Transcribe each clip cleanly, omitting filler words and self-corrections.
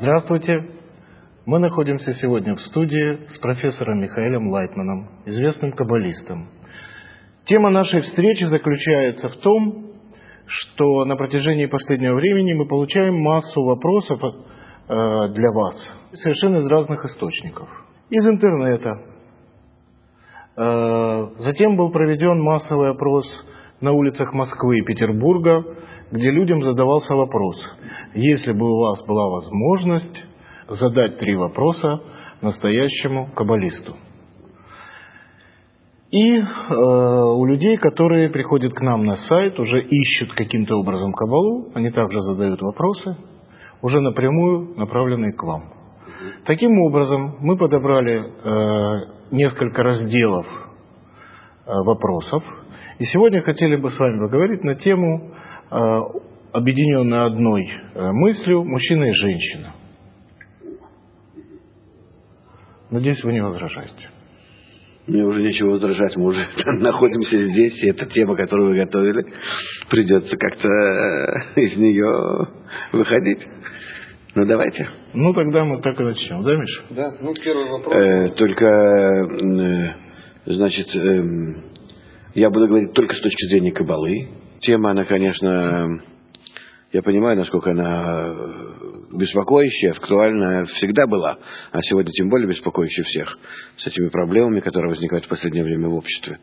Здравствуйте. Мы находимся сегодня в студии с профессором Михаэлем Лайтманом, известным каббалистом. Тема нашей встречи заключается в том, что на протяжении последнего времени мы получаем массу вопросов для вас, совершенно из разных источников. Из интернета. Затем был проведен массовый опрос на улицах Москвы и Петербурга, где людям задавался вопрос: если бы у вас была возможность задать 3 вопроса настоящему каббалисту. И у людей, которые приходят к нам на сайт, уже ищут каким-то образом каббалу, они также задают вопросы, уже напрямую направленные к вам. Таким образом, мы подобрали несколько разделов вопросов, и сегодня хотели бы с вами поговорить на тему, объединенную одной мыслью, мужчина и женщина. Надеюсь, вы не возражаете. Мне уже нечего возражать, мы уже находимся здесь, и эта тема, которую вы готовили, придется как-то из нее выходить. Ну, давайте. Ну, тогда мы так и начнем, да, Миша? Да, первый вопрос. Значит, я буду говорить только с точки зрения каббалы. Тема, она, конечно, я понимаю, насколько она беспокоящая, актуальная всегда была, а сегодня тем более беспокоящая всех с этими проблемами, которые возникают в последнее время в обществе.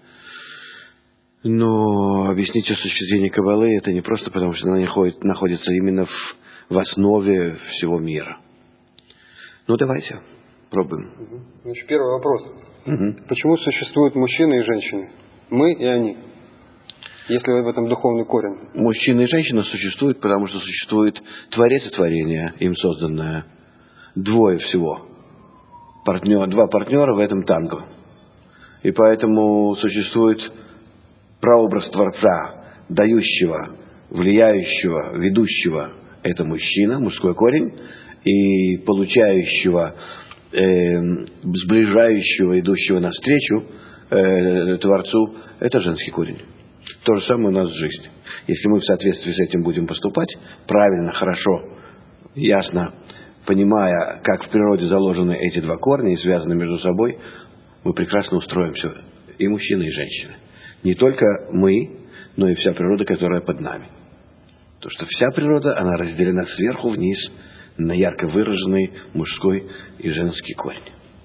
Но объяснить ее с точки зрения каббалы это не просто потому, что она находится именно в основе всего мира. Ну, давайте, пробуем. Значит, первый вопрос. Почему существуют мужчины и женщины? Мы и они. Если в этом духовный корень. Мужчина и женщина существуют, потому что существует Творец и творение, им созданное. 2 всего. 2 партнера в этом танго. И поэтому существует прообраз Творца, дающего, влияющего, ведущего. Это мужчина, мужской корень. И получающего, сближающего, идущего навстречу Творцу, это женский корень. То же самое у нас в жизни. Если мы в соответствии с этим будем поступать правильно, хорошо, ясно, понимая, как в природе заложены эти 2 корня и связаны между собой, мы прекрасно устроимся, и мужчины, и женщины. Не только мы, но и вся природа, которая под нами. Потому что вся природа, она разделена сверху вниз на ярко выраженный мужской и женский корень.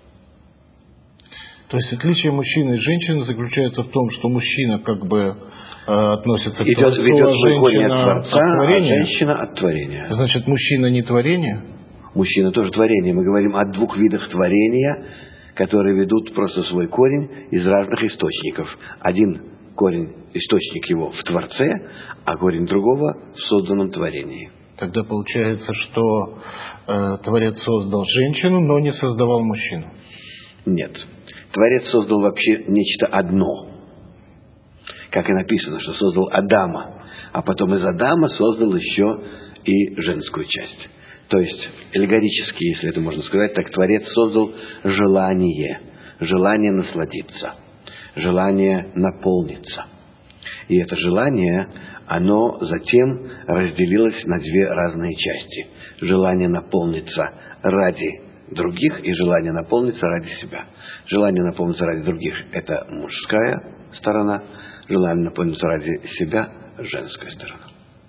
То есть отличие мужчины и женщины заключается в том, что мужчина как бы относится к Творцу, ведет а свой корень от женщина Творца, от творения. А женщина от творения. Значит, мужчина не творение? Мужчина тоже творение. Мы говорим о 2 видах творения, которые ведут просто свой корень из разных источников. Один корень, источник его в Творце, а корень другого в созданном творении. Тогда получается, что Творец создал женщину, но не создавал мужчину. Нет. Творец создал вообще нечто одно. Как и написано, что создал Адама, а потом из Адама создал еще и женскую часть. То есть, аллегорически, если это можно сказать, так Творец создал желание насладиться, желание наполниться. И это желание, оно затем разделилось на 2 разные части. Желание наполниться ради других и желание наполниться ради себя. Желание наполниться ради других – это мужская сторона, желание наполниться ради себя – женская сторона.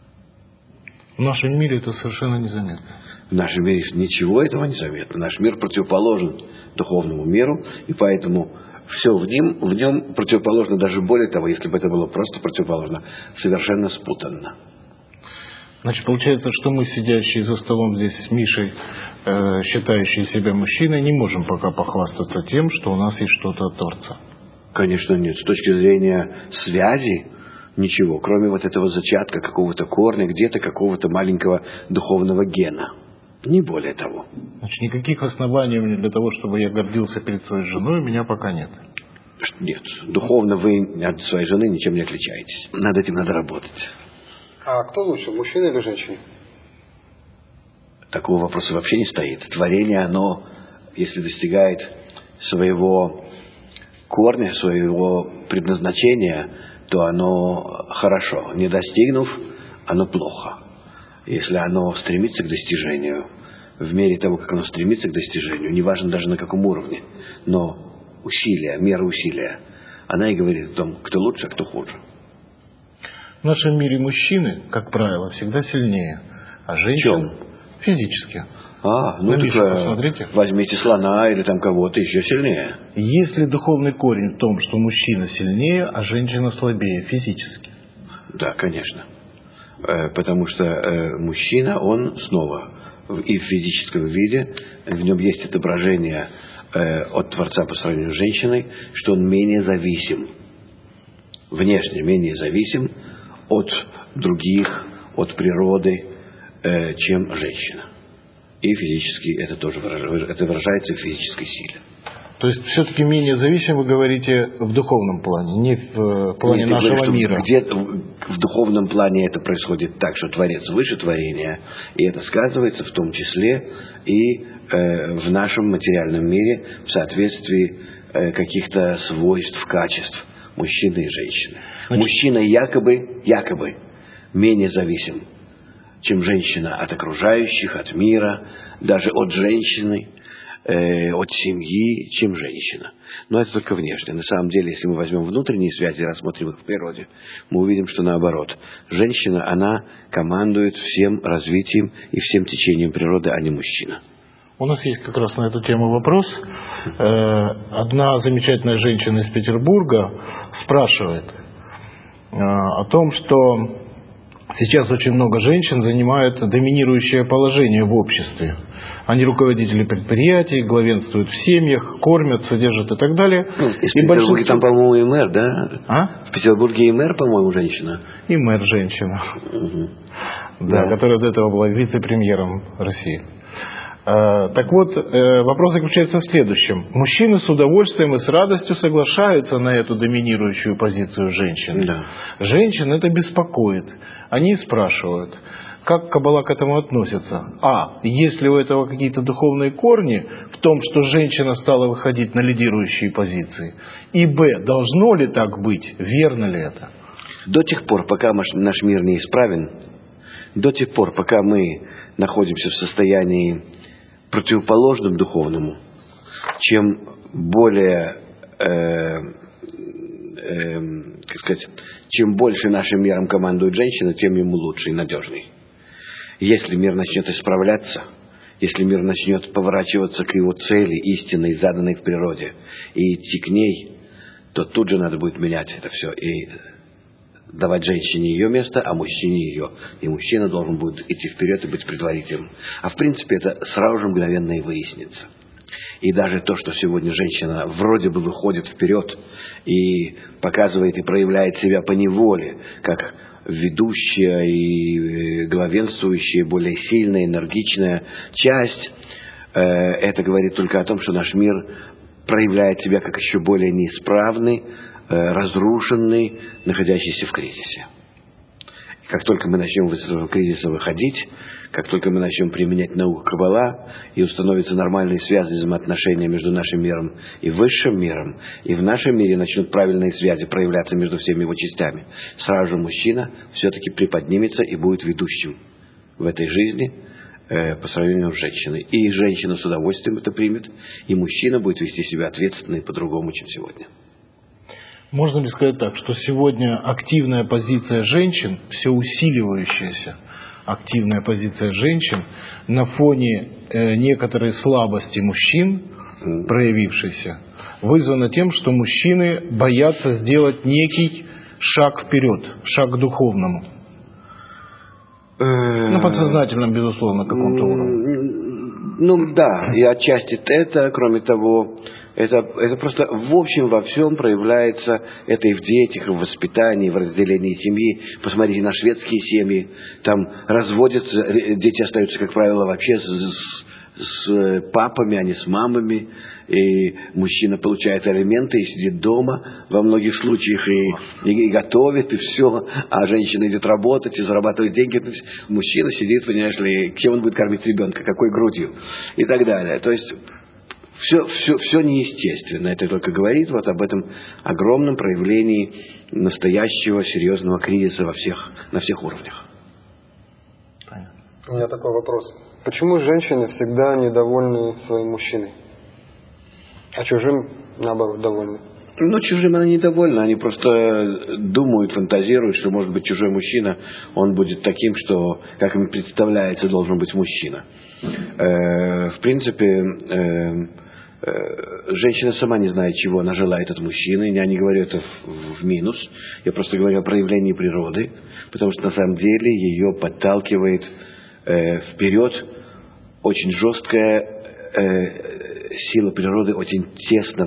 В нашем мире это совершенно незаметно. В нашем мире ничего этого не заметно. Наш мир противоположен духовному миру, и поэтому все в нем противоположно, даже более того, если бы это было просто противоположно, совершенно спутанно. Значит, получается, что мы, сидящие за столом здесь с Мишей, считающие себя мужчиной, не можем пока похвастаться тем, что у нас есть что-то от Творца. Конечно, нет. С точки зрения связи ничего, кроме вот этого зачатка, какого-то корня, где-то какого-то маленького духовного гена. Не более того. Значит, никаких оснований для того, чтобы я гордился перед своей женой, у меня пока нет. Нет. Духовно вы от своей жены ничем не отличаетесь. Над этим надо работать. А кто лучше, мужчина или женщина? Такого вопроса вообще не стоит. Творение, оно, если достигает своего корня, своего предназначения, то оно хорошо. Не достигнув, оно плохо. Если оно стремится к достижению, в мере того, как оно стремится к достижению, неважно даже на каком уровне, но усилия, мера усилия, она и говорит о том, кто лучше, а кто хуже. В нашем мире мужчины, как правило, всегда сильнее, а женщины физически. Ну так посмотрите. Возьмите слона или там кого-то еще сильнее. Если духовный корень в том, что мужчина сильнее, а женщина слабее физически? Да, конечно. Потому что мужчина, он снова и в физическом виде, в нем есть отображение от Творца по сравнению с женщиной, что он менее зависим, внешне менее зависим от других, от природы, чем женщина. И физически это тоже выражается в физической силе. То есть все-таки менее зависим, вы говорите, в духовном плане, не в плане нашего мира. Где-то в духовном плане это происходит так, что Творец выше творения, и это сказывается в том числе и в нашем материальном мире в соответствии каких-то свойств, качеств мужчины и женщины. Мужчина якобы менее зависим, чем женщина от окружающих, от мира, даже от женщины, от семьи, чем женщина. Но это только внешне. На самом деле, если мы возьмем внутренние связи и рассмотрим их в природе, мы увидим, что наоборот. Женщина, она командует всем развитием и всем течением природы, а не мужчина. У нас есть как раз на эту тему вопрос. Одна замечательная женщина из Петербурга спрашивает о том, что сейчас очень много женщин занимают доминирующее положение в обществе. Они руководители предприятий, главенствуют в семьях, кормят, содержат и так далее. В Петербурге там, по-моему, и мэр, да? В Петербурге и мэр, по-моему, женщина. И мэр женщина. Да, которая до этого была вице-премьером России. Так вот, вопрос заключается в следующем. Мужчины с удовольствием и с радостью соглашаются на эту доминирующую позицию женщин. Да. Женщин это беспокоит. Они спрашивают, как Каббала к этому относится. Есть ли у этого какие-то духовные корни в том, что женщина стала выходить на лидирующие позиции? И должно ли так быть? Верно ли это? До тех пор, пока наш мир не исправен, до тех пор, пока мы находимся в состоянии противоположным духовному, чем более, чем больше нашим миром командует женщина, тем ему лучше и надежней. Если мир начнет исправляться, если мир начнет поворачиваться к его цели, истинной, заданной в природе, и идти к ней, то тут же надо будет менять это все и давать женщине ее место, а мужчине ее. И мужчина должен будет идти вперед и быть предводителем. А в принципе это сразу же мгновенно и выяснится. И даже то, что сегодня женщина вроде бы выходит вперед и показывает и проявляет себя по неволе, как ведущая и главенствующая, более сильная, энергичная часть, это говорит только о том, что наш мир проявляет себя как еще более неисправный, разрушенный, находящийся в кризисе. И как только мы начнем из этого кризиса выходить, как только мы начнем применять науку Каббала, и установятся нормальные связи, взаимоотношения между нашим миром и высшим миром, и в нашем мире начнут правильные связи проявляться между всеми его частями, сразу же мужчина все-таки приподнимется и будет ведущим в этой жизни по сравнению с женщиной. И женщина с удовольствием это примет, и мужчина будет вести себя ответственно и по-другому, чем сегодня. Можно ли сказать так, что сегодня активная позиция женщин, все усиливающаяся активная позиция женщин на фоне некоторой слабости мужчин, проявившейся, вызвана тем, что мужчины боятся сделать некий шаг вперед, шаг к духовному? На подсознательном, безусловно, каком-то уровне. Да, и отчасти это, кроме того, это просто в общем во всем проявляется, это и в детях, и в воспитании, и в разделении семьи. Посмотрите на шведские семьи, там разводятся, дети остаются, как правило, вообще с папами, а не с мамами, и мужчина получает алименты и сидит дома во многих случаях и готовит, и все, а женщина идет работать и зарабатывает деньги. То есть мужчина сидит, понимаешь ли, кем он будет кормить ребенка, какой грудью и так далее. То есть все неестественно. Это только говорит вот об этом огромном проявлении настоящего серьезного кризиса на всех уровнях. У меня такой вопрос. Почему женщины всегда недовольны своим мужчиной, а чужим, наоборот, довольны? Ну, чужим она недовольна, они просто думают, фантазируют, что, может быть, чужой мужчина, он будет таким, что, как им представляется, должен быть мужчина. В принципе, женщина сама не знает, чего она желает от мужчины. Я не говорю это в минус, я просто говорю о проявлении природы, потому что, на самом деле, ее подталкивает вперед очень жесткая сила природы, очень тесно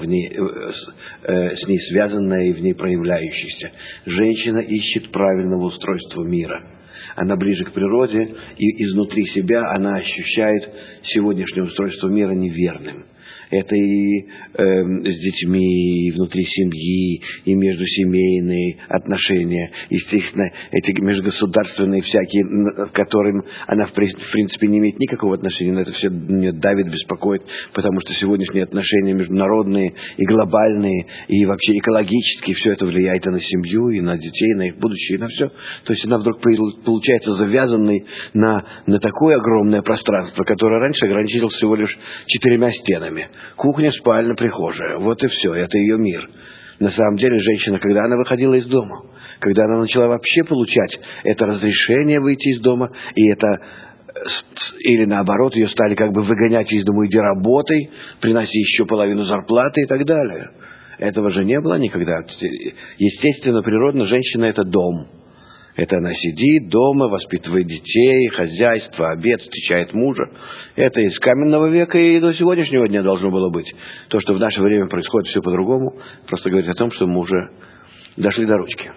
с ней связанная и в ней проявляющаяся. Женщина ищет правильного устройства мира. Она ближе к природе, и изнутри себя она ощущает сегодняшнее устройство мира неверным. Это и с детьми, и внутри семьи, и междусемейные отношения, естественно, эти межгосударственные всякие, к которым она, в принципе, не имеет никакого отношения, но это все меня давит, беспокоит, потому что сегодняшние отношения международные и глобальные, и вообще экологические, все это влияет и на семью, и на детей, и на их будущее, и на все. То есть она вдруг получается завязанной на такое огромное пространство, которое раньше ограничивалось всего лишь 4 стенами. Кухня, спальня, прихожая. Вот и все. Это ее мир. На самом деле, женщина, когда она выходила из дома, когда она начала вообще получать это разрешение выйти из дома, и это, или наоборот, ее стали как бы выгонять из дома, иди работай, приноси еще половину зарплаты и так далее. Этого же не было никогда. Естественно, природно, женщина – это дом. Это она сидит дома, воспитывает детей, хозяйство, обед, встречает мужа. Это из каменного века и до сегодняшнего дня должно было быть. То, что в наше время происходит все по-другому, просто говорит о том, что мы уже дошли до ручки.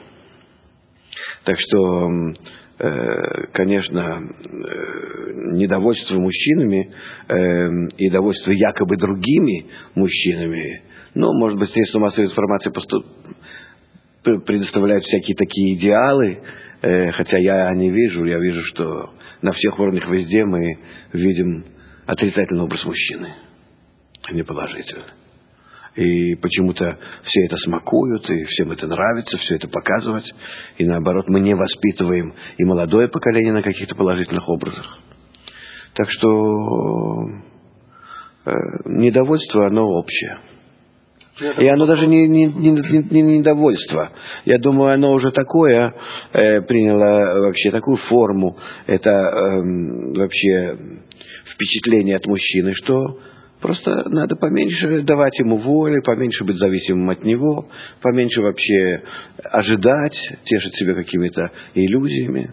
Так что, конечно, недовольство мужчинами и довольство якобы другими мужчинами, ну, может быть, средства массовой информации предоставляют всякие такие идеалы, хотя я не вижу, я вижу, что на всех уровнях везде мы видим отрицательный образ мужчины, а не положительный. И почему-то все это смакуют, и всем это нравится, все это показывать. И наоборот, мы не воспитываем и молодое поколение на каких-то положительных образах. Так что недовольство, оно общее. И оно даже не недовольство. Я думаю, оно уже такое приняло вообще такую форму. Это вообще впечатление от мужчины, что просто надо поменьше давать ему воли, поменьше быть зависимым от него, поменьше вообще ожидать, тешить себя какими-то иллюзиями.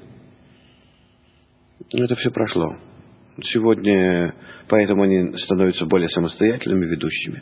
Это все прошло. Сегодня поэтому они становятся более самостоятельными, ведущими.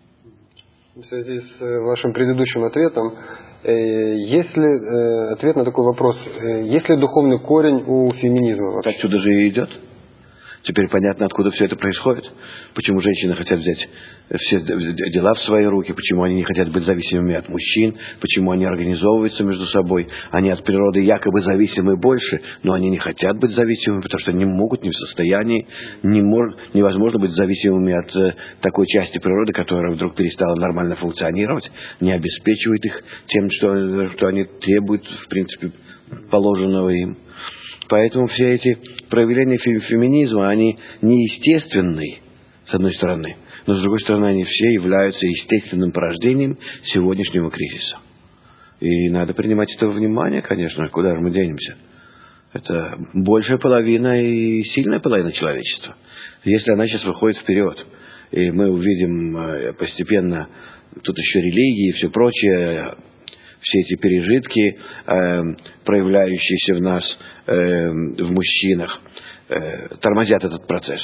В связи с вашим предыдущим ответом, есть ли ответ на такой вопрос, есть ли духовный корень у феминизма вообще? Отсюда же и идет. Теперь понятно, откуда все это происходит. Почему женщины хотят взять все дела в свои руки, почему они не хотят быть зависимыми от мужчин, почему они организовываются между собой. Они от природы якобы зависимы больше, но они не хотят быть зависимыми, потому что не могут, не в состоянии, невозможно быть зависимыми от такой части природы, которая вдруг перестала нормально функционировать, не обеспечивает их тем, что они требуют, в принципе, положенного им. Поэтому все эти проявления феминизма, они неестественны, с одной стороны, но с другой стороны, они все являются естественным порождением сегодняшнего кризиса. И надо принимать это во внимание, конечно, куда же мы денемся. Это большая половина и сильная половина человечества. Если она сейчас выходит вперед, и мы увидим постепенно, тут еще религии и все прочее, все эти пережитки, проявляющиеся в нас, в мужчинах, тормозят этот процесс.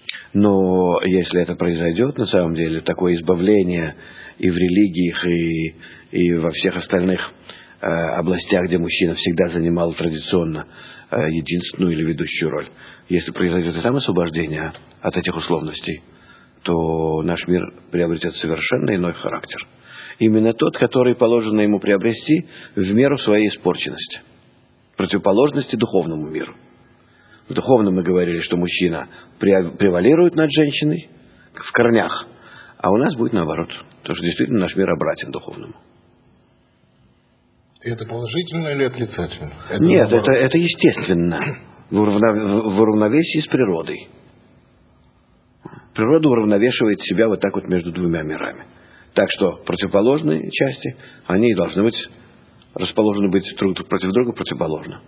Но если это произойдет, на самом деле, такое избавление и в религиях, и во всех остальных областях, где мужчина всегда занимал традиционно единственную или ведущую роль, если произойдет и там освобождение от этих условностей, то наш мир приобретет совершенно иной характер. Именно тот, который положено ему приобрести в меру своей испорченности. Противоположности духовному миру. В духовном мы говорили, что мужчина превалирует над женщиной в корнях, а у нас будет наоборот. Потому что действительно наш мир обратен духовному. Это положительно или отрицательно? Нет, это естественно. в уравновесии с природой. Природа уравновешивает себя вот так вот между двумя мирами. Так что противоположные части, они должны быть расположены быть друг против друга противоположно.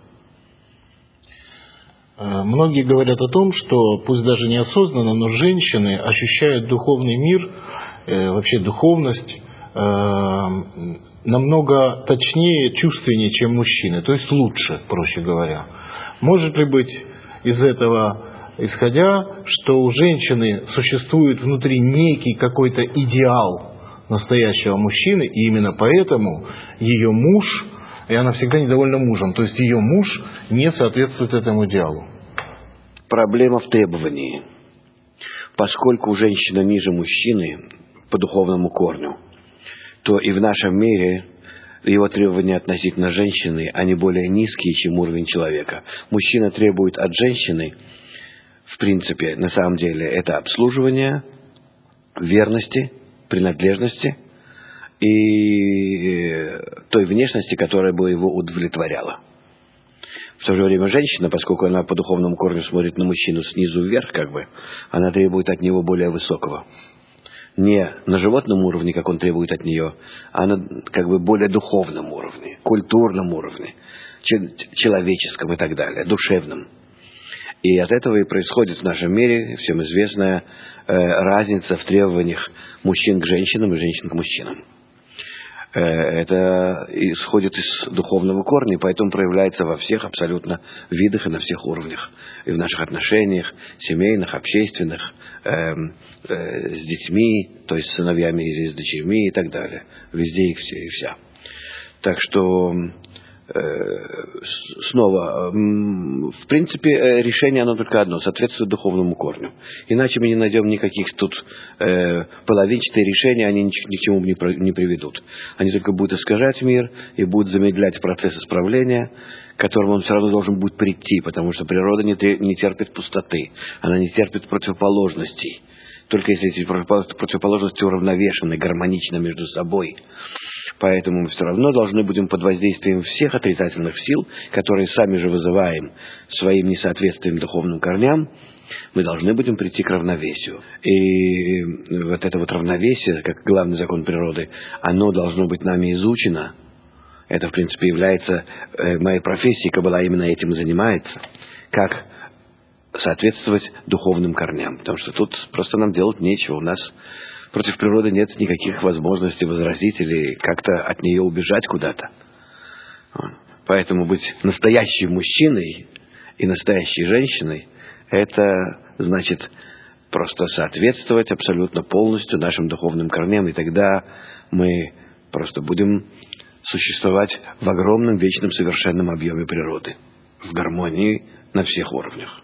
Многие говорят о том, что, пусть даже неосознанно, но женщины ощущают духовный мир, вообще духовность, намного точнее, чувственнее, чем мужчины, то есть лучше, проще говоря. Может ли быть из этого исходя, что у женщины существует внутри некий какой-то идеал настоящего мужчины, и именно поэтому ее муж, и она всегда недовольна мужем, то есть ее муж не соответствует этому идеалу? Проблема в требовании. Поскольку женщина ниже мужчины по духовному корню, то и в нашем мире его требования относительно женщины, они более низкие, чем уровень человека. Мужчина требует от женщины, в принципе, на самом деле, это обслуживание, верности, принадлежности и той внешности, которая бы его удовлетворяла. В то же время женщина, поскольку она по духовному корню смотрит на мужчину снизу вверх, она требует от него более высокого. Не на животном уровне, как он требует от нее, а на более духовном уровне, культурном уровне, человеческом и так далее, душевном. И от этого и происходит в нашем мире всем известная разница в требованиях мужчин к женщинам и женщин к мужчинам. Это исходит из духовного корня, и поэтому проявляется во всех абсолютно видах и на всех уровнях. И в наших отношениях, семейных, общественных, с детьми, то есть с сыновьями или с дочерьми и так далее. Везде их все и вся. Так что, снова, в принципе, решение оно только одно, соответствует духовному корню. Иначе мы не найдем никаких тут половинчатых решений, они ни к чему не приведут. Они только будут искажать мир и будут замедлять процесс исправления, к которому он все равно должен будет прийти, потому что природа не терпит пустоты, она не терпит противоположностей. Только если эти противоположности уравновешены, гармонично между собой. Поэтому мы все равно должны будем под воздействием всех отрицательных сил, которые сами же вызываем своим несоответствием духовным корням, мы должны будем прийти к равновесию. И вот это вот равновесие, как главный закон природы, оно должно быть нами изучено. Это, в принципе, является моей профессией, Каббала именно этим и занимается. Как соответствовать духовным корням. Потому что тут просто нам делать нечего. У нас против природы нет никаких возможностей возразить или как-то от нее убежать куда-то. Поэтому быть настоящим мужчиной и настоящей женщиной, это значит просто соответствовать абсолютно полностью нашим духовным корням. И тогда мы просто будем существовать в огромном, вечном, совершенном объеме природы. В гармонии на всех уровнях.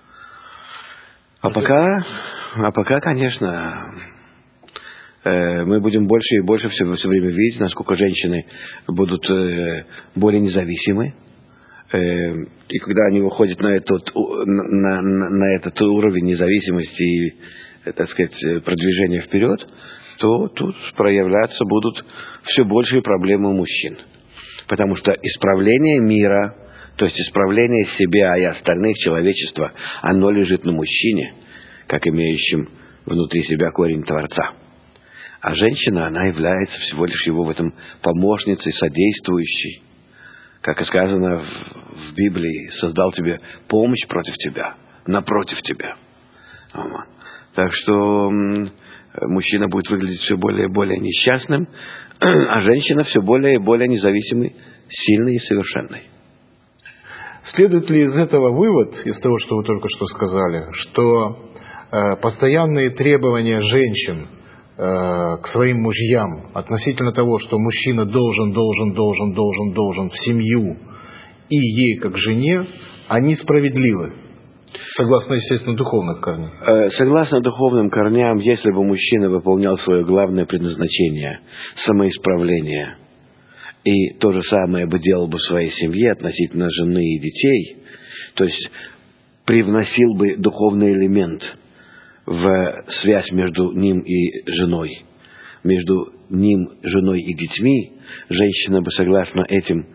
А пока, конечно, мы будем больше и больше все время видеть, насколько женщины будут более независимы. И когда они выходят на этот уровень независимости и, так сказать, продвижения вперед, то тут проявляться будут все большие проблемы у мужчин. Потому что исправление мира, то есть исправление себя и остальных человечества, оно лежит на мужчине, как имеющем внутри себя корень Творца. А женщина, она является всего лишь его в этом помощницей, содействующей. Как и сказано в Библии, создал тебе помощь против тебя, напротив тебя. Так что мужчина будет выглядеть все более и более несчастным, а женщина все более и более независимой, сильной и совершенной. Следует ли из этого вывод, из того, что вы только что сказали, что постоянные требования женщин к своим мужьям относительно того, что мужчина должен в семью и ей как жене, они справедливы? Согласно, естественно, духовным корням. Согласно духовным корням, если бы мужчина выполнял свое главное предназначение, самоисправление, и то же самое бы делал бы в своей семье относительно жены и детей, то есть привносил бы духовный элемент в связь между ним и женой, между ним, женой и детьми, женщина бы, согласно этим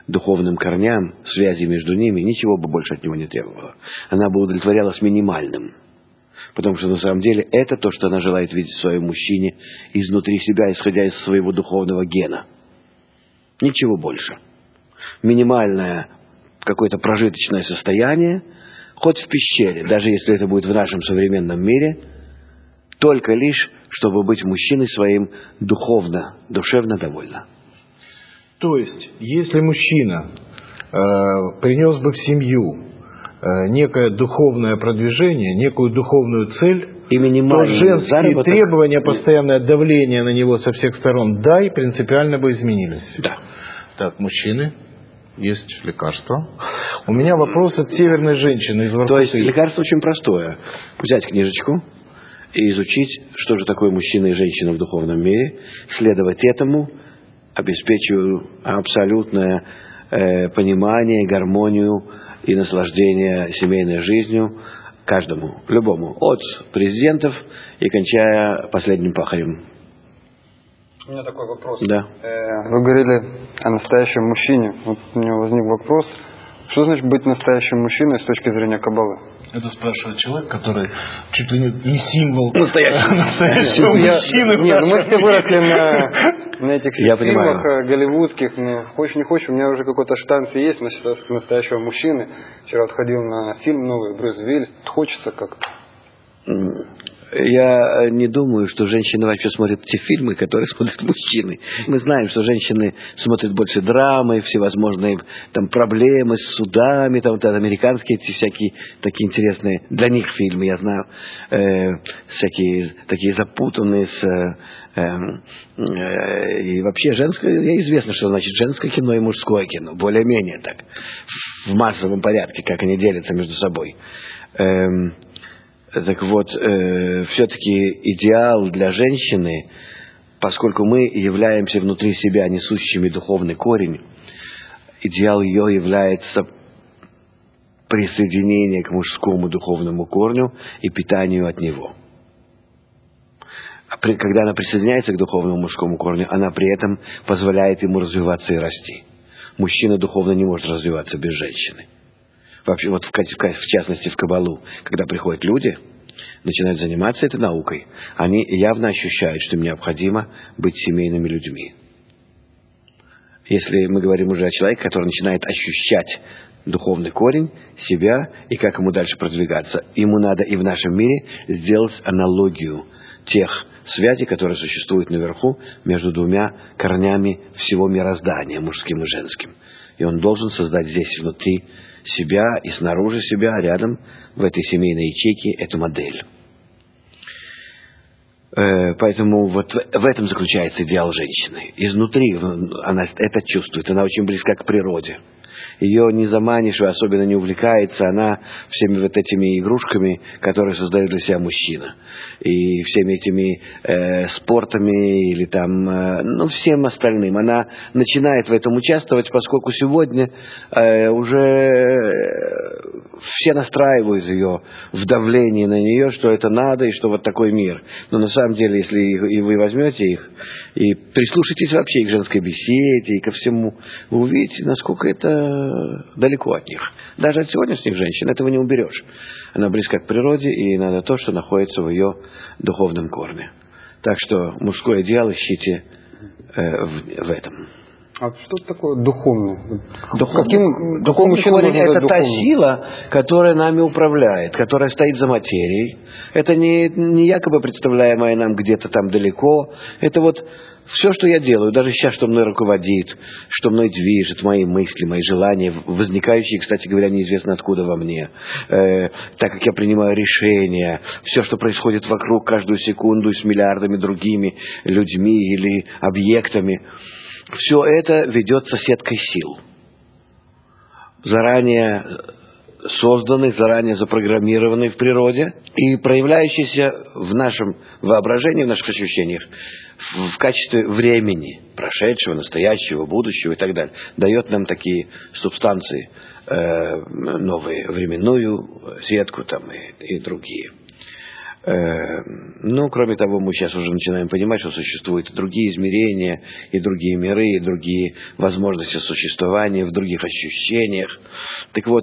духовным корням, связи между ними, ничего бы больше от него не требовала. Она бы удовлетворялась минимальным. Потому что на самом деле это то, что она желает видеть в своем мужчине изнутри себя, исходя из своего духовного гена. Ничего больше. Минимальное какое-то прожиточное состояние, хоть в пещере, даже если это будет в нашем современном мире, только лишь, чтобы быть мужчиной своим духовно, душевно довольна. То есть, если мужчина принес бы в семью некое духовное продвижение, некую духовную цель, и то женские заработок, требования, постоянное давление на него со всех сторон, да, и принципиально бы изменились. Да. Так, мужчины, есть лекарство. У меня вопрос от северной женщины из Воркуты. То есть лекарство очень простое. Взять книжечку и изучить, что же такое мужчина и женщина в духовном мире, следовать этому, обеспечиваю абсолютное понимание, гармонию и наслаждение семейной жизнью каждому, любому, от президентов и кончая последним пахарем. У меня такой вопрос. Да. Вы говорили о настоящем мужчине. Вот у меня возник вопрос. Что значит быть настоящим мужчиной с точки зрения Каббалы? Это спрашивает человек, который чуть ли не символ настоящего мужчины. Нет, мы все выросли на этих Я фильмах голливудских. Хочешь не хочешь, у меня уже какой-то штамп есть настоящего мужчины. Вчера вот ходил на фильм новый, Брюс Уиллис. Хочется как-то. Я не думаю, что женщины вообще смотрят те фильмы, которые смотрят мужчины. Мы знаем, что женщины смотрят больше драмы, всевозможные там проблемы с судами, там вот американские эти всякие такие интересные для них фильмы, я знаю, всякие такие запутанные и вообще женское, известно, что значит женское кино и мужское кино, более-менее так, в массовом порядке, как они делятся между собой. Так вот, все-таки идеал для женщины, поскольку мы являемся внутри себя несущими духовный корень, идеал ее является присоединение к мужскому духовному корню и питанию от него. Когда она присоединяется к духовному мужскому корню, она при этом позволяет ему развиваться и расти. Мужчина духовно не может развиваться без женщины. Вообще, вот в частности в Каббалу, когда приходят люди, начинают заниматься этой наукой, они явно ощущают, что им необходимо быть семейными людьми. Если мы говорим уже о человеке, который начинает ощущать духовный корень себя и как ему дальше продвигаться, ему надо и в нашем мире сделать аналогию тех связей, которые существуют наверху между двумя корнями всего мироздания, мужским и женским. И он должен создать здесь внутри себя и снаружи себя, рядом, в этой семейной ячейке, эту модель. Поэтому вот в этом заключается идеал женщины. Изнутри она это чувствует, она очень близка к природе. Ее не заманишь, особенно не увлекается она всеми вот этими игрушками, которые создает для себя мужчина. И всеми этими спортами или там, всем остальным. Она начинает в этом участвовать, поскольку сегодня уже все настраивают ее в давлении на нее, что это надо и что вот такой мир. Но на самом деле, если вы возьмете их и прислушаетесь вообще к женской беседе и ко всему, вы увидите, насколько это далеко от них. Даже от сегодняшних женщин этого не уберешь. Она близка к природе, и надо то, что находится в ее духовном корне. Так что мужской идеал ищите в этом. А что такое духовный? Духовный корень – это та сила, которая нами управляет, которая стоит за материей. Это не якобы представляемое нам где-то там далеко. Это вот все, что я делаю, даже сейчас, что мной руководит, что мной движет, мои мысли, мои желания, возникающие, кстати говоря, неизвестно откуда во мне, так как я принимаю решения, все, что происходит вокруг каждую секунду и с миллиардами другими людьми или объектами, все это ведется сеткой сил. Заранее созданный, заранее запрограммированный в природе и проявляющийся в нашем воображении, в наших ощущениях в качестве времени, прошедшего, настоящего, будущего и так далее. Дает нам такие субстанции, новые, временную сетку там и другие. Кроме того, мы сейчас уже начинаем понимать, что существуют другие измерения, и другие миры, и другие возможности существования, в других ощущениях. Так вот,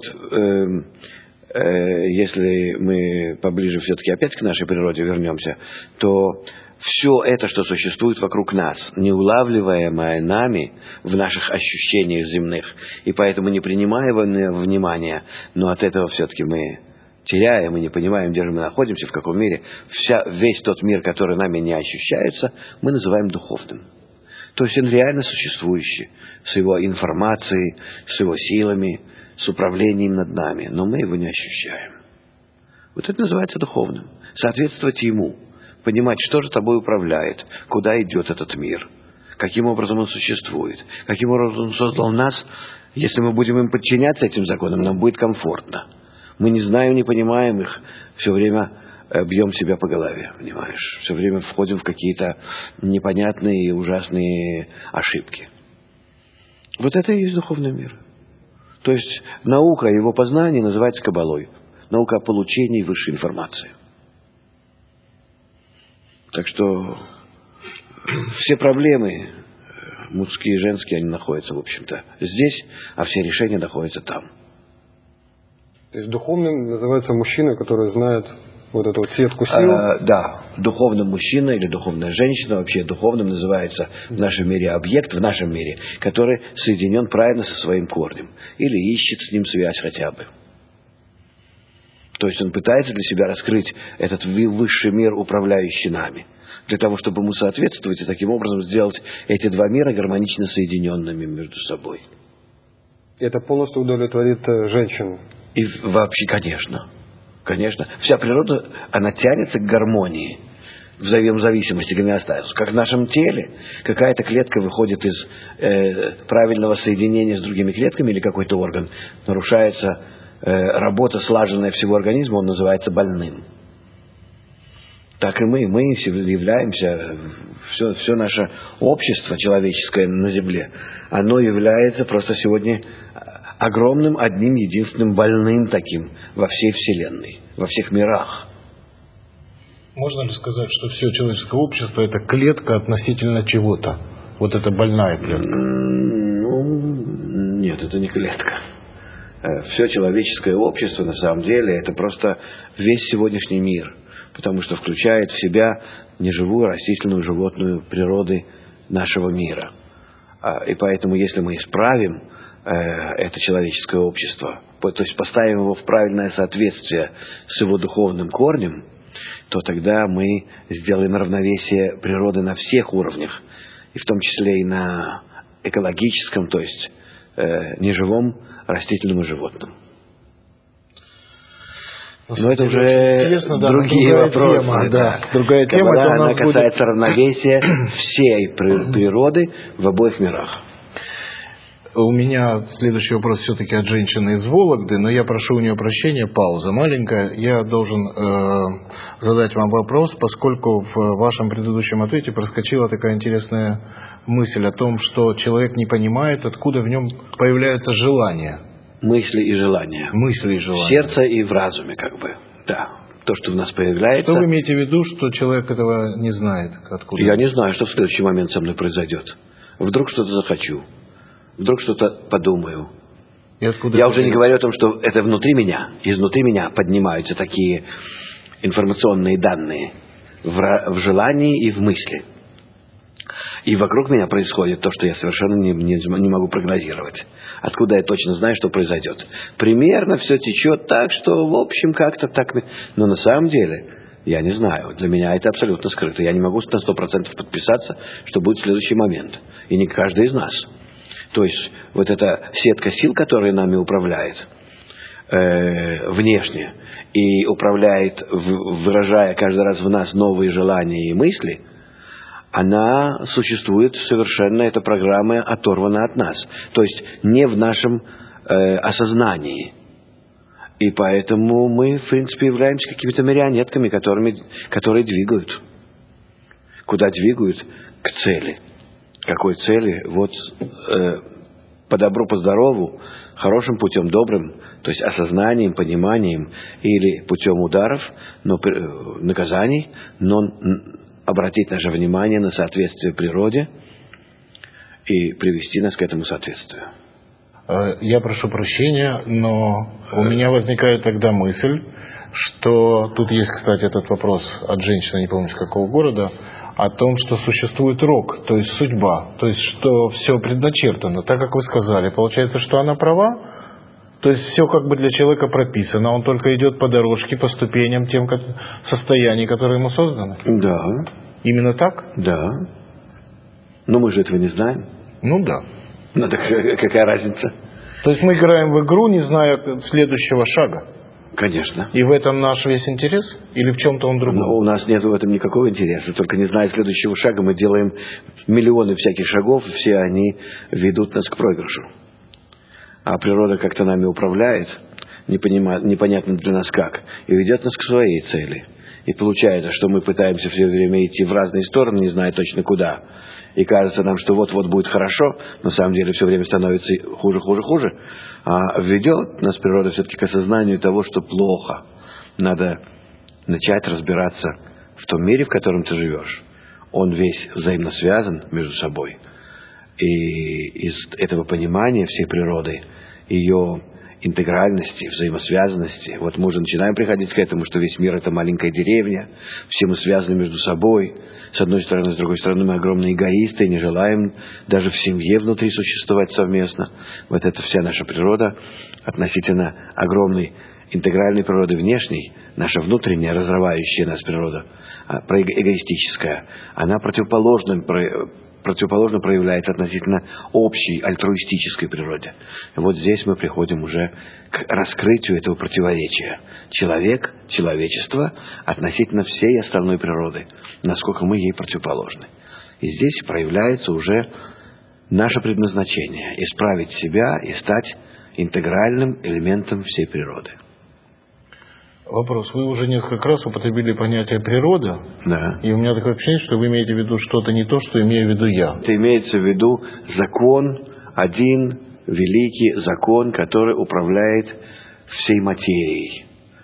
если мы поближе все-таки опять к нашей природе вернемся, то все это, что существует вокруг нас, неулавливаемое нами в наших ощущениях земных, и поэтому не принимая внимания, но от этого все-таки мы теряем и не понимаем, где же мы находимся, в каком мире, весь тот мир, который нами не ощущается, мы называем духовным. То есть он реально существующий, с его информацией, с его силами, с управлением над нами, но мы его не ощущаем. Вот это называется духовным. Соответствовать ему, понимать, что же тобой управляет, куда идет этот мир, каким образом он существует, каким образом он создал нас. Если мы будем им подчиняться, этим законам, нам будет комфортно. Мы не знаем, не понимаем их, все время бьем себя по голове, понимаешь? Все время входим в какие-то непонятные и ужасные ошибки. Вот это и есть духовный мир. То есть наука о его познании называется кабалой. Наука о получении высшей информации. Так что все проблемы, мужские и женские, они находятся, в общем-то, здесь, а все решения находятся там. То есть духовным называется мужчина, который знает вот эту вот сетку сил? Да, духовным мужчина или духовная женщина, вообще духовным называется в нашем мире объект, в нашем мире, который соединен правильно со своим корнем. Или ищет с ним связь хотя бы. То есть он пытается для себя раскрыть этот высший мир, управляющий нами, для того, чтобы ему соответствовать и таким образом сделать эти два мира гармонично соединенными между собой. И это полностью удовлетворит женщину? И вообще, конечно. Конечно. Вся природа, она тянется к гармонии, в взаимозависимости, гомеостазу. Как в нашем теле какая-то клетка выходит из правильного соединения с другими клетками, или какой-то орган, нарушается работа, слаженная всего организма, он называется больным. Так и мы являемся, все наше общество человеческое на Земле, оно является просто сегодня огромным, одним, единственным больным таким во всей Вселенной, во всех мирах. Можно ли сказать, что все человеческое общество – это клетка относительно чего-то? Вот это больная клетка? Нет, это не клетка. Все человеческое общество, на самом деле, это просто весь сегодняшний мир, потому что включает в себя неживую, растительную, животную природы нашего мира. И поэтому, если мы исправим это человеческое общество, то есть поставим его в правильное соответствие с его духовным корнем, то тогда мы сделаем равновесие природы на всех уровнях, и в том числе и на экологическом, то есть неживом, растительном и животном. Но это уже другие вопросы. Тема, да. Другая тема, когда она касается равновесия всей природы в обоих мирах. У меня следующий вопрос все-таки от женщины из Вологды, но я прошу у нее прощения, пауза маленькая. Я должен задать вам вопрос, поскольку в вашем предыдущем ответе проскочила такая интересная мысль о том, что человек не понимает, откуда в нем появляются желания. Мысли и желания. Мысли и желания. В сердце и в разуме, как бы. Да. То, что в нас появляется. Что вы имеете в виду, что человек этого не знает? Откуда? Я не знаю, что в следующий момент со мной произойдет. Вдруг что-то захочу. Вдруг что-то подумаю. Я уже не говорю о том, что это внутри меня. Изнутри меня поднимаются такие информационные данные в желании и в мысли. И вокруг меня происходит то, что я совершенно не могу прогнозировать. Откуда я точно знаю, что произойдет. Примерно все течет так, что в общем как-то так. Но на самом деле я не знаю. Для меня это абсолютно скрыто. Я не могу на 100% подписаться, что будет в следующий момент. И не каждый из нас. То есть вот эта сетка сил, которая нами управляет внешне и управляет, выражая каждый раз в нас новые желания и мысли, она существует совершенно, эта программа оторвана от нас. То есть не в нашем осознании. И поэтому мы, в принципе, являемся какими-то марионетками, которые двигают. Куда двигают? К цели. Какой цели? Вот по добру, по здорову, хорошим путем, добрым, То есть осознанием, пониманием или путем ударов, наказаний, но обратить наше внимание на соответствие природе и привести нас к этому соответствию. Я прошу прощения, но у меня возникает тогда мысль, что тут есть, кстати, этот вопрос от женщины, не помню с какого города, о том, что существует рок, то есть судьба, то есть что все предначертано. Так как вы сказали, получается, что она права, то есть все как бы для человека прописано, он только идет по дорожке, по ступеням, тем состояний, которые ему созданы. Да. Именно так? Да. Но мы же этого не знаем. Ну да. Ну так какая разница? То есть мы играем в игру, не зная следующего шага. Конечно. И в этом наш весь интерес? Или в чем-то он другой? Но у нас нет в этом никакого интереса. Только не зная следующего шага, мы делаем миллионы всяких шагов, и все они ведут нас к проигрышу. А природа как-то нами управляет, непонятно для нас как, и ведет нас к своей цели. И получается, что мы пытаемся все время идти в разные стороны, не зная точно куда. И кажется нам, что вот-вот будет хорошо, на самом деле все время становится хуже, хуже, хуже. А ведет нас природа все-таки к осознанию того, что плохо. Надо начать разбираться в том мире, в котором ты живешь. Он весь взаимно связан между собой. И из этого понимания всей природы, ее интегральности, взаимосвязанности, вот мы уже начинаем приходить к этому, что весь мир — это маленькая деревня, все мы связаны между собой. С одной стороны, с другой стороны, мы огромные эгоисты и не желаем даже в семье внутри существовать совместно. Вот это вся наша природа относительно огромной интегральной природы внешней, наша внутренняя, разрывающая нас природа, эгоистическая, она противоположно проявляется относительно общей альтруистической природе. И вот здесь мы приходим уже к раскрытию этого противоречия. Человек, человечество относительно всей остальной природы, насколько мы ей противоположны. И здесь проявляется уже наше предназначение – исправить себя и стать интегральным элементом всей природы. Вопрос. Вы уже несколько раз употребили понятие «природа». Да. И у меня такое ощущение, что вы имеете в виду что-то не то, что имею в виду я. Это имеется в виду закон, один великий закон, который управляет всей материей.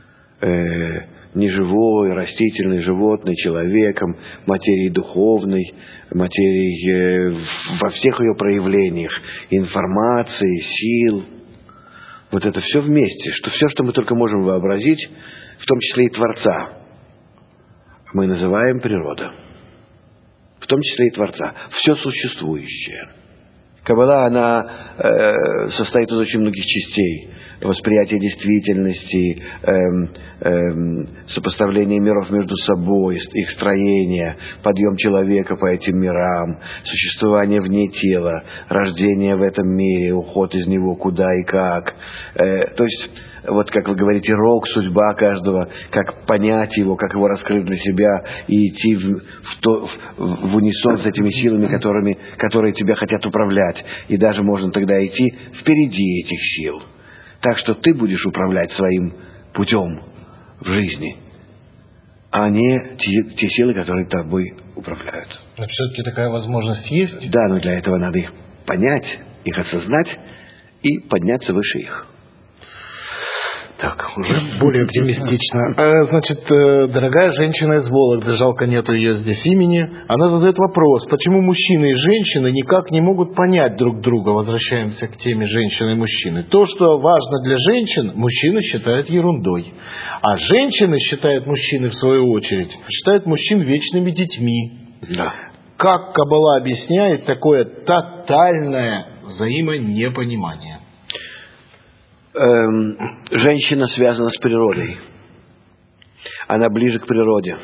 Неживой, растительной, животной, человеком, материей духовной, материей во всех ее проявлениях, информации, сил. Вот это все вместе, что все, что мы только можем вообразить, в том числе и Творца, мы называем природа. В том числе и Творца. Все существующее. Каббала, она состоит из очень многих частей. Восприятие действительности, сопоставление миров между собой, их строение, подъем человека по этим мирам, существование вне тела, рождение в этом мире, уход из него куда и как. То есть, вот как вы говорите, рок, судьба каждого, как понять его, как его раскрыть для себя и идти в унисон с этими силами, которые тебя хотят управлять. И даже можно тогда идти впереди этих сил. Так что ты будешь управлять своим путем в жизни, а не те силы, которые тобой управляют. Но все-таки такая возможность есть? Да, но для этого надо их понять, их осознать и подняться выше их. Так, уже более оптимистично. Значит, дорогая женщина из Вологды, жалко нету ее здесь имени, она задает вопрос, почему мужчины и женщины никак не могут понять друг друга. Возвращаемся к теме женщины и мужчины. То, что важно для женщин, мужчины считают ерундой. А женщины считают мужчины, в свою очередь, считают мужчин вечными детьми. Да. Как Каббала объясняет такое тотальное взаимонепонимание? Женщина связана с природой. Она ближе к природе.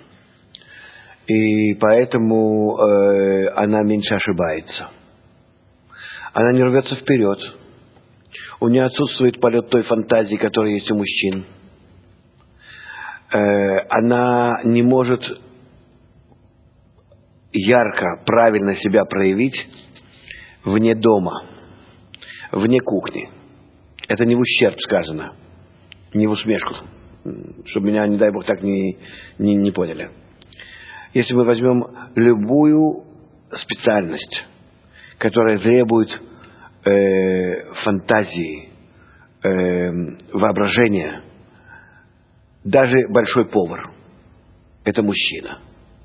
И поэтому она меньше ошибается. Она не рвется вперед. У нее отсутствует полет той фантазии, которая есть у мужчин. Она не может ярко, правильно себя проявить вне дома, вне кухни. Это не в ущерб сказано, не в усмешку, чтобы меня, не дай Бог, так не поняли. Если мы возьмем любую специальность, которая требует фантазии, воображение. Даже большой повар – это мужчина.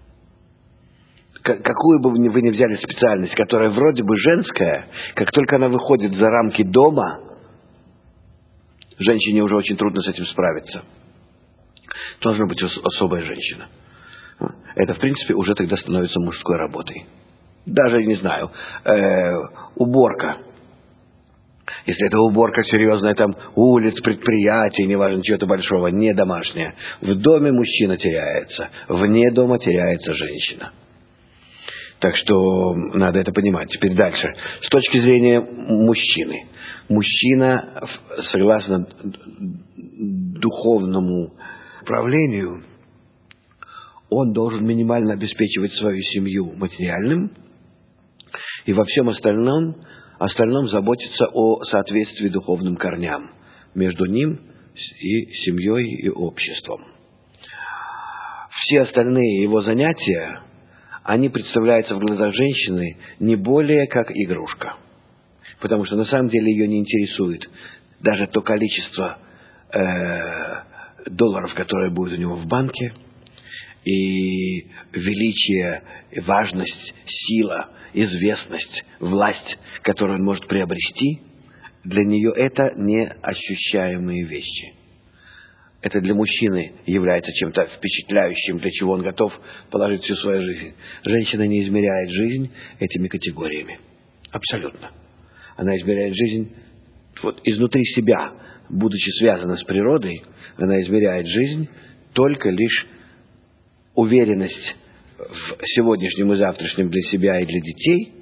Какую бы вы ни взяли специальность, которая вроде бы женская, как только она выходит за рамки дома, женщине уже очень трудно с этим справиться. Должна быть особая женщина. Это, в принципе, уже тогда становится мужской работой. Даже, не знаю, уборка. Если это уборка серьезная, там, улиц, предприятий, неважно, чего-то большого, не домашняя. В доме мужчина теряется, вне дома теряется женщина. Так что надо это понимать. Теперь дальше. С точки зрения мужчины. Мужчина, согласно духовному управлению, он должен минимально обеспечивать свою семью материальным и во всем остальном заботиться о соответствии духовным корням между ним и семьей и обществом. Все остальные его занятия, они представляются в глазах женщины не более как игрушка. Потому что на самом деле ее не интересует даже то количество долларов, которое будет у него в банке, и величие, важность, сила, известность, власть, которую он может приобрести. Для нее это неощущаемые вещи. Это для мужчины является чем-то впечатляющим, для чего он готов положить всю свою жизнь. Женщина не измеряет жизнь этими категориями. Абсолютно. Она измеряет жизнь вот изнутри себя, будучи связана с природой, она измеряет жизнь только лишь уверенность в сегодняшнем и завтрашнем для себя и для детей.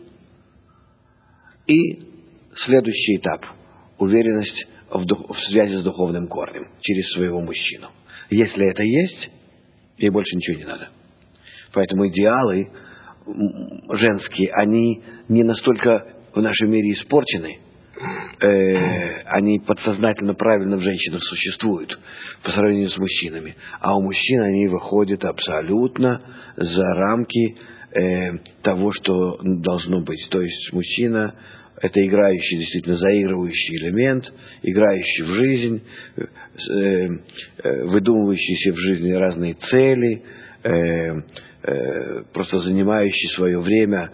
И следующий этап – уверенность в связи с духовным корнем через своего мужчину. Если это есть, ей больше ничего не надо. Поэтому идеалы женские, они не настолько в нашем мире испорчены, они подсознательно правильно в женщинах существуют по сравнению с мужчинами. А у мужчин они выходят абсолютно за рамки того, что должно быть. То есть мужчина – это играющий, действительно заигрывающий элемент, играющий в жизнь, выдумывающий себе в жизни разные цели, просто занимающий свое время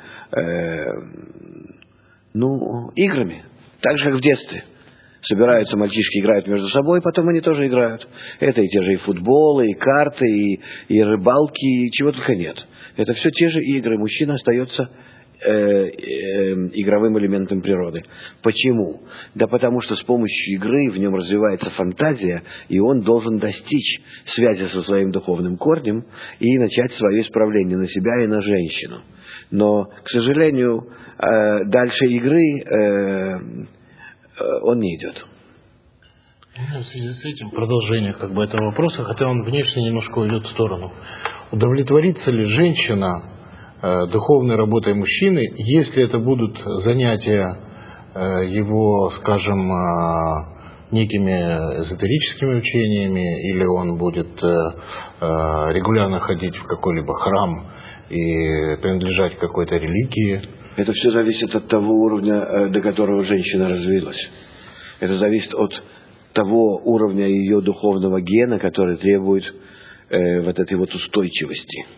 играми. Так же, как в детстве. Собираются мальчишки, играют между собой, потом они тоже играют. Это и те же и футболы, и карты, и рыбалки, и чего только нет. Это все те же игры. Мужчина остается игровым элементом природы. Почему? Да потому что с помощью игры в нем развивается фантазия, и он должен достичь связи со своим духовным корнем и начать свое исправление на себя и на женщину. Но, к сожалению, дальше игры он не идет. В связи с этим продолжение этого вопроса, хотя он внешне немножко уйдет в сторону. Удовлетворится ли женщина духовной работой мужчины, если это будут занятия его, скажем, некими эзотерическими учениями, или он будет регулярно ходить в какой-либо храм и принадлежать какой-то религии? Это все зависит от того уровня, до которого женщина развилась. Это зависит от того уровня ее духовного гена, который требует вот этой вот устойчивости.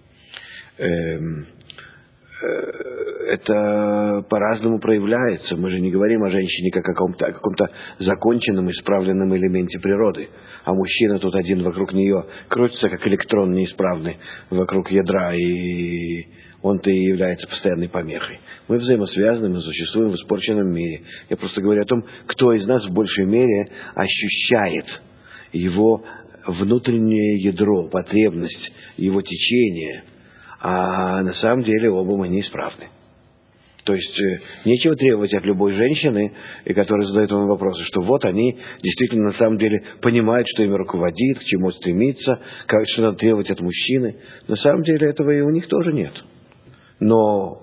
Это по-разному проявляется. Мы же не говорим о женщине как о каком-то законченном, исправленном элементе природы. А мужчина тут один вокруг нее крутится, как электрон неисправный вокруг ядра, и он-то и является постоянной помехой. Мы взаимосвязаны, мы существуем в испорченном мире. Я просто говорю о том, кто из нас в большей мере ощущает его внутреннее ядро, потребность, его течение. А на самом деле оба мы неисправны. То есть нечего требовать от любой женщины, которая задает вам вопросы, что вот они действительно на самом деле понимают, что ими руководит, к чему стремиться, что надо требовать от мужчины. На самом деле этого и у них тоже нет. Но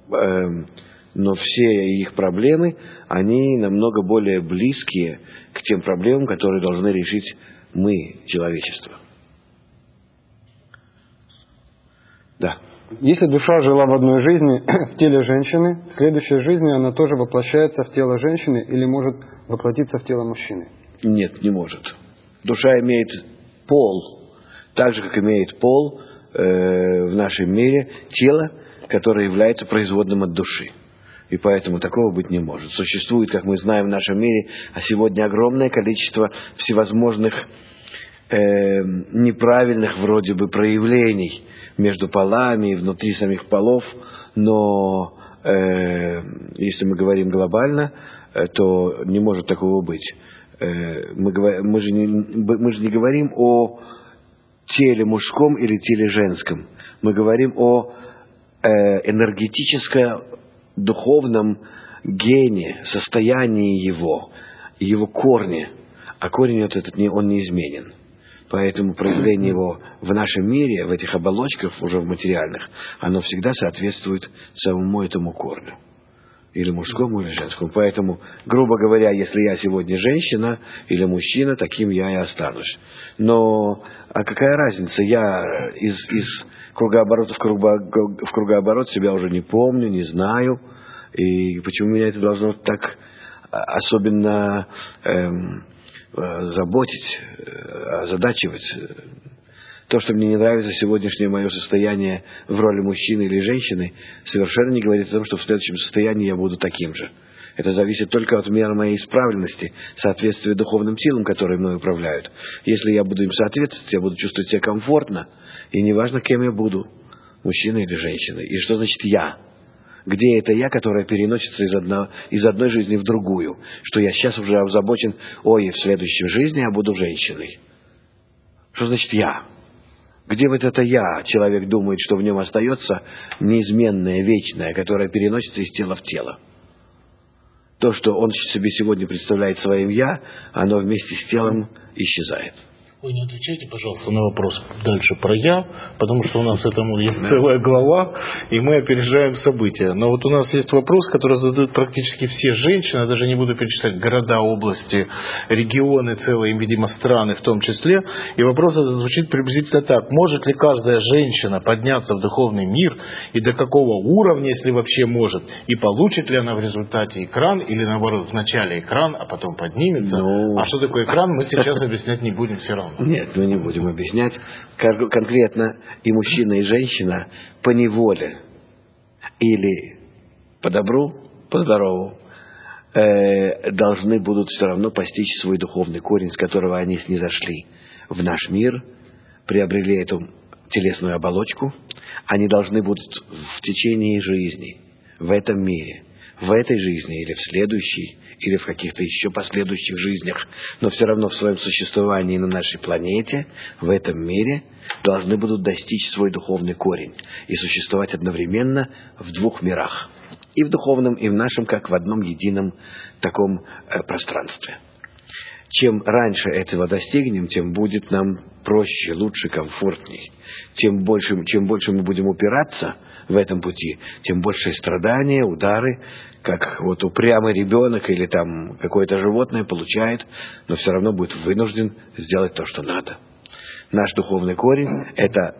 все их проблемы, они намного более близкие к тем проблемам, которые должны решить мы, человечество. Да. Если душа жила в одной жизни в теле женщины, в следующей жизни она тоже воплощается в тело женщины или может воплотиться в тело мужчины? Нет, не может. Душа имеет пол, так же, как имеет пол в нашем мире тело, которое является производным от души. И поэтому такого быть не может. Существует, как мы знаем, в нашем мире, а сегодня огромное количество всевозможных неправильных вроде бы проявлений между полами и внутри самих полов, но если мы говорим глобально, то не может такого быть. Мы же не говорим о теле мужском или теле женском. Мы говорим о энергетическо-духовном гене, состоянии его корне. А корень этот он неизменен. Поэтому проявление его в нашем мире, в этих оболочках уже в материальных, оно всегда соответствует самому этому корню. Или мужскому, или женскому. Поэтому, грубо говоря, если я сегодня женщина или мужчина, таким я и останусь. Но, а какая разница? Я из кругооборота в кругооборот себя уже не помню, не знаю. И почему меня это должно так особенно заботить, озадачивать? То, что мне не нравится сегодняшнее мое состояние в роли мужчины или женщины, совершенно не говорит о том, что в следующем состоянии я буду таким же. Это зависит только от меры моей исправленности, соответствия духовным силам, которые мной управляют. Если я буду им соответствовать, я буду чувствовать себя комфортно, и неважно, кем я буду, мужчиной или женщиной. И что значит «я»? Где это «я», которое переносится из одной жизни в другую? Что я сейчас уже озабочен, ой, в следующей жизни я буду женщиной. Что значит «я»? Где вот это «я» человек думает, что в нем остается неизменное, вечное, которое переносится из тела в тело? То, что он себе сегодня представляет своим «я», оно вместе с телом исчезает. Вы не отвечайте, пожалуйста, на вопрос дальше про «я», потому что у нас этому есть целая глава, и мы опережаем события. Но вот у нас есть вопрос, который задают практически все женщины, я даже не буду перечислять города, области, регионы, целые, видимо, страны в том числе. И вопрос этот звучит приблизительно так. Может ли каждая женщина подняться в духовный мир, и до какого уровня, если вообще может, и получит ли она в результате экран, или наоборот, вначале экран, а потом поднимется? А что такое экран, мы сейчас объяснять не будем все равно. Нет, мы не будем объяснять. Конкретно и мужчина, и женщина поневоле или по добру, по здорову должны будут все равно постичь свой духовный корень, с которого они снизошли в наш мир, приобрели эту телесную оболочку. Они должны будут в течение жизни, в этом мире, в этой жизни или в следующей, или в каких-то еще последующих жизнях, но все равно в своем существовании на нашей планете, в этом мире, должны будут достичь свой духовный корень и существовать одновременно в двух мирах. И в духовном, и в нашем, как в одном едином таком пространстве. Чем раньше этого достигнем, тем будет нам проще, лучше, комфортней. Чем больше мы будем упираться в этом пути, тем больше страдания, удары, как вот упрямый ребенок или там какое-то животное получает, но все равно будет вынужден сделать то, что надо. Наш духовный корень – это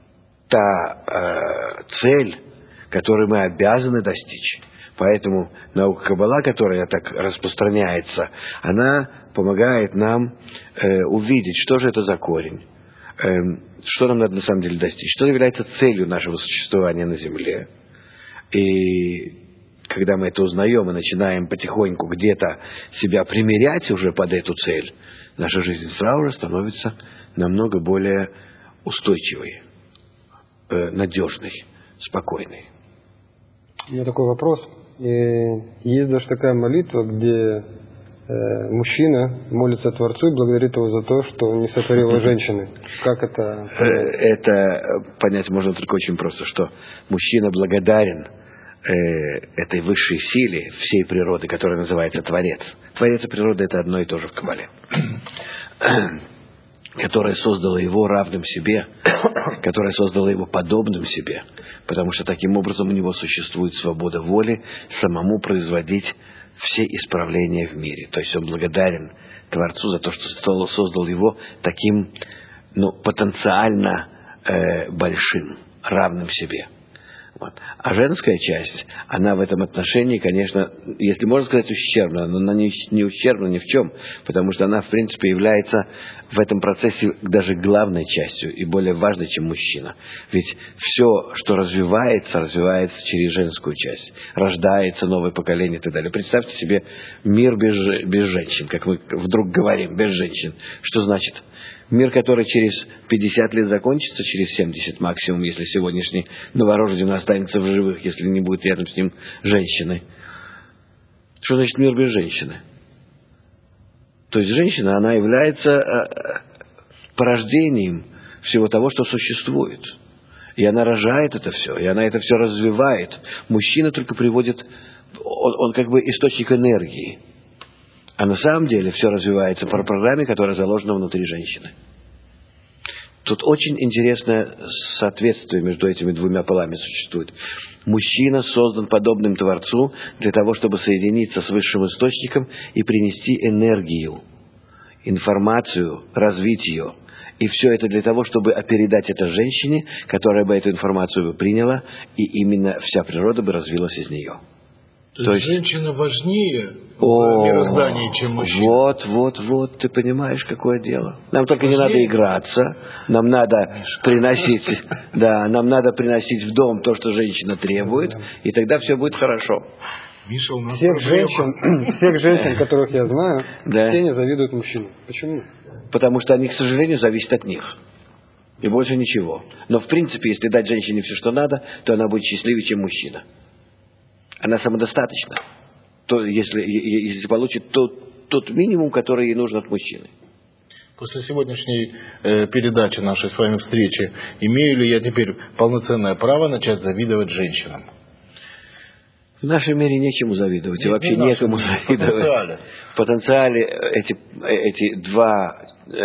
та цель, которую мы обязаны достичь. Поэтому наука Каббала, которая так распространяется, она помогает нам увидеть, что же это за корень, что нам надо на самом деле достичь, что является целью нашего существования на Земле. И когда мы это узнаем и начинаем потихоньку где-то себя примерять уже под эту цель, наша жизнь сразу же становится намного более устойчивой, надежной, спокойной. У меня такой вопрос. Есть даже такая молитва, где мужчина молится Творцу и благодарит его за то, что он не сотворил женщины. Как это понять? Это понять можно только очень просто, что мужчина благодарен этой высшей силе всей природы, которая называется Творец. Творец и природа – это одно и то же в Каббале. Которая создала его равным себе, которая создала его подобным себе, потому что таким образом у него существует свобода воли самому производить все исправления в мире. То есть он благодарен Творцу за то, что создал его таким, потенциально большим, равным себе. Вот. А женская часть, она в этом отношении, конечно, если можно сказать, ущербна, но она не ущербна ни в чем, потому что она, в принципе, является в этом процессе даже главной частью и более важной, чем мужчина. Ведь все, что развивается через женскую часть. Рождается новое поколение и так далее. Представьте себе мир без женщин, как мы вдруг говорим, без женщин. Что значит? Мир, который через 50 лет закончится, через 70 максимум, если сегодняшний новорожденный останется в живых, если не будет рядом с ним женщины. Что значит мир без женщины? То есть женщина, она является порождением всего того, что существует. И она рожает это все, и она это все развивает. Мужчина только приводит, он как бы источник энергии. А на самом деле все развивается по программе, которая заложена внутри женщины. Тут очень интересное соответствие между этими двумя полами существует. Мужчина создан подобным Творцу для того, чтобы соединиться с высшим источником и принести энергию, информацию, развить ее. И все это для того, чтобы передать это женщине, которая бы эту информацию бы приняла, и именно вся природа бы развилась из нее. То есть женщина важнее в мироздании, чем мужчина. Вот, ты понимаешь, какое дело. Нам только не надо играться, нам надо приносить, нам надо приносить в дом то, что женщина требует, и тогда все будет хорошо. Миша, у нас всех женщин, которых я знаю, все не завидуют мужчинам. Почему? Потому что они, к сожалению, зависят от них. И больше ничего. Но, в принципе, если дать женщине все, что надо, то она будет счастливее, чем мужчина. Она самодостаточна. То, если получит тот минимум, который ей нужен от мужчины. После сегодняшней передачи, нашей с вами встречи, имею ли я теперь полноценное право начать завидовать женщинам? В нашем мире нечему завидовать, и вообще некому завидовать. В потенциале эти два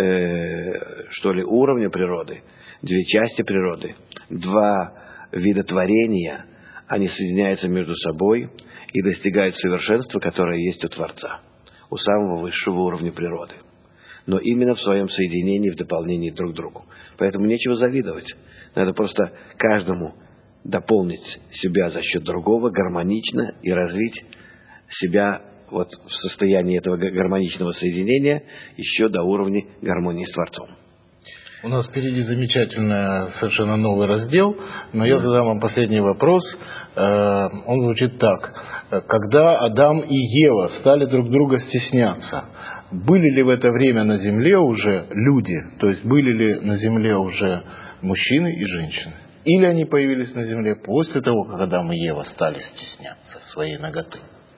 уровня природы, две части природы, два вида творения, они соединяются между собой и достигают совершенства, которое есть у Творца, у самого высшего уровня природы. Но именно в своем соединении, в дополнении друг к другу. Поэтому нечего завидовать. Надо просто каждому дополнить себя за счет другого гармонично и развить себя вот в состоянии этого гармоничного соединения еще до уровня гармонии с Творцом. У нас впереди замечательный, совершенно новый раздел, но я задам вам последний вопрос. Он звучит так. Когда Адам и Ева стали друг друга стесняться, были ли в это время на земле уже люди, то есть были ли на земле уже мужчины и женщины? Или они появились на земле после того, как Адам и Ева стали стесняться своей наготы?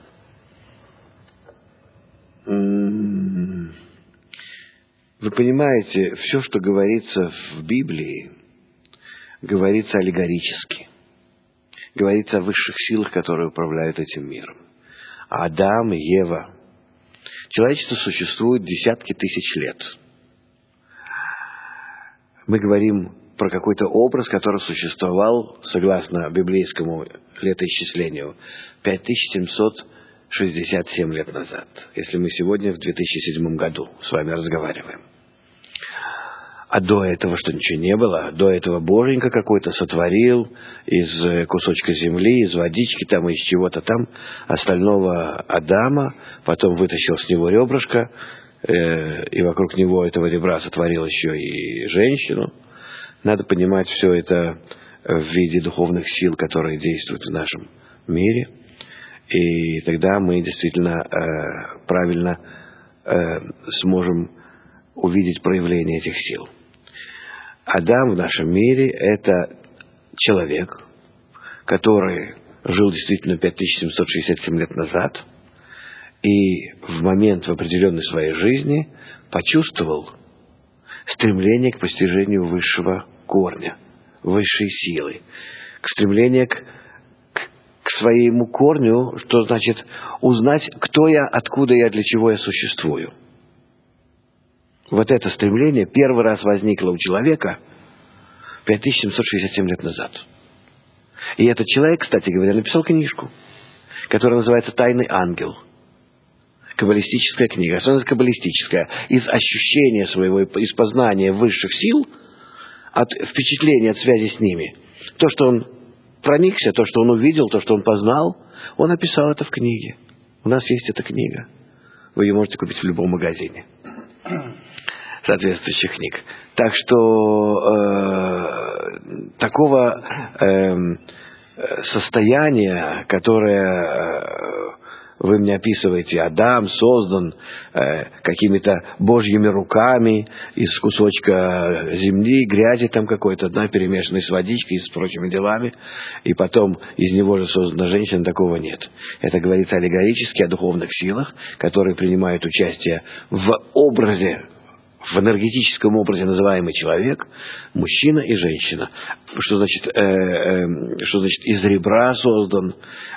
Вы понимаете, все, что говорится в Библии, говорится аллегорически. Говорится о высших силах, которые управляют этим миром. А Адам и Ева. Человечество существует десятки тысяч лет. Мы говорим про какой-то образ, который существовал, согласно библейскому летоисчислению, 5767 лет назад, если мы сегодня в 2007 году с вами разговариваем. А до этого что, ничего не было? До этого Боженька какой-то сотворил из кусочка земли, из водички, там, из чего-то там, остального Адама, потом вытащил с него ребрышко, и вокруг него этого ребра сотворил еще и женщину. Надо понимать все это в виде духовных сил, которые действуют в нашем мире. И тогда мы действительно правильно сможем увидеть проявление этих сил. Адам в нашем мире – это человек, который жил действительно 5767 лет назад, и в определенной своей жизни почувствовал стремление к постижению высшего корня, высшей силы, к стремлению к своему корню, что значит узнать, кто я, откуда я, для чего я существую. Вот это стремление первый раз возникло у человека 5767 лет назад. И этот человек, кстати говоря, написал книжку, которая называется «Тайный ангел». Каббалистическая книга. Что это каббалистическая? Из ощущения своего, из познания высших сил, от впечатления, от связи с ними. То, что он проникся, то, что он увидел, то, что он познал, он описал это в книге. У нас есть эта книга. Вы ее можете купить в любом магазине соответствующих книг. Так что такого состояния, которое вы мне описываете, Адам создан какими-то божьими руками из кусочка земли, грязи там какой-то, да, перемешанной с водичкой и с прочими делами, и потом из него же создана женщина, такого нет. Это говорится аллегорически о духовных силах, которые принимают участие в образе, в энергетическом образе, называемый человек, мужчина и женщина. Что значит из ребра создан?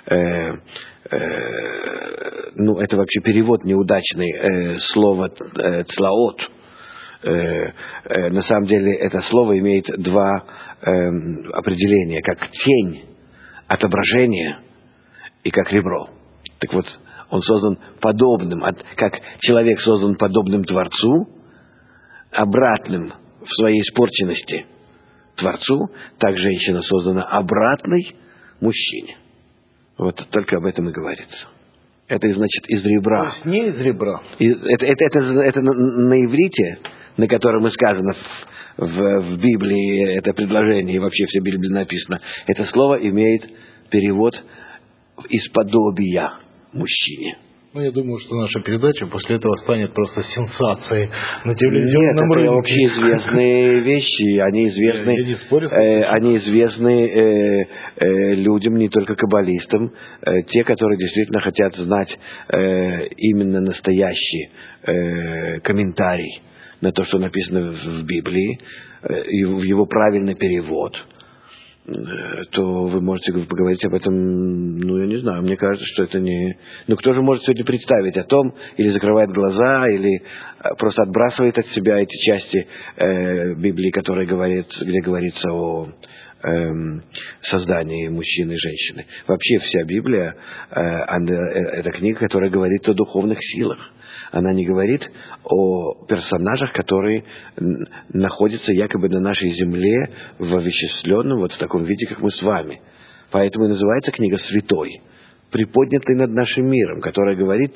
Это вообще перевод неудачный слова «цлаот». На самом деле это слово имеет два определения, как тень, отображение и как ребро. Так вот, он создан подобным, как человек создан подобным Творцу, обратным в своей испорченности Творцу, так женщина создана обратной мужчине. Вот только об этом и говорится. Это значит из ребра. То есть не из ребра. Это на иврите, на котором и сказано в Библии это предложение, и вообще в всей Библии написано, это слово имеет перевод из подобия мужчине. Я думаю, что наша передача после этого станет просто сенсацией на телевизионном рынке. Нет, это общеизвестные вещи, они известны людям, не только каббалистам, те, которые действительно хотят знать именно настоящий комментарий на то, что написано в Библии, в его правильный перевод, то вы можете поговорить об этом, я не знаю, мне кажется, что это не... кто же может сегодня представить о том, или закрывает глаза, или просто отбрасывает от себя эти части Библии, где говорится о создании мужчины и женщины. Вообще вся Библия это книга, которая говорит о духовных силах. Она не говорит о персонажах, которые находятся якобы на нашей земле в овеществленном, в таком виде, как мы с вами. Поэтому и называется книга «Святой», приподнятой над нашим миром, которая говорит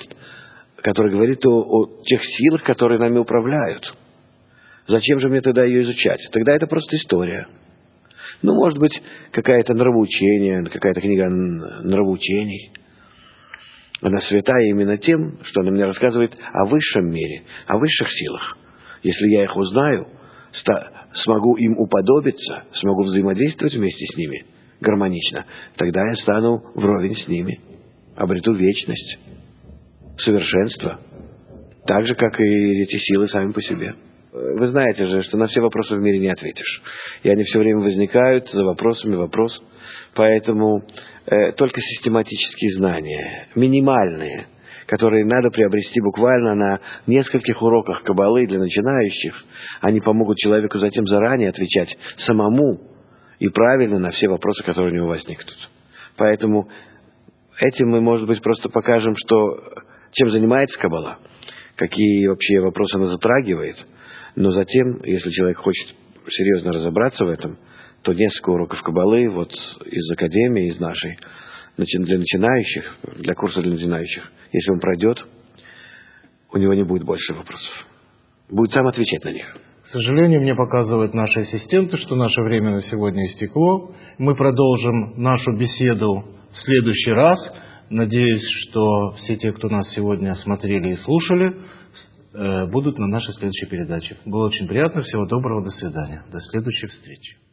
о тех силах, которые нами управляют. Зачем же мне тогда ее изучать? Тогда это просто история. Может быть, какое-то нравоучение, какая-то книга нравоучений. Она святая именно тем, что она мне рассказывает о высшем мире, о высших силах. Если я их узнаю, смогу им уподобиться, смогу взаимодействовать вместе с ними гармонично, тогда я стану вровень с ними, обрету вечность, совершенство, так же, как и эти силы сами по себе. Вы знаете же, что на все вопросы в мире не ответишь. И они все время возникают за вопросами вопрос. Поэтому только систематические знания, минимальные, которые надо приобрести буквально на нескольких уроках каббалы для начинающих, они помогут человеку затем заранее отвечать самому и правильно на все вопросы, которые у него возникнут. Поэтому этим мы, может быть, просто покажем, чем занимается каббала, какие вообще вопросы она затрагивает. Но затем, если человек хочет серьезно разобраться в этом, то несколько уроков каббалы из академии, из нашей, для начинающих, для курса для начинающих, если он пройдет, у него не будет больше вопросов. Будет сам отвечать на них. К сожалению, мне показывают наши ассистенты, что наше время на сегодня истекло. Мы продолжим нашу беседу в следующий раз. Надеюсь, что все те, кто нас сегодня смотрели и слушали, будут на нашей следующей передаче. Было очень приятно. Всего доброго. До свидания. До следующей встречи.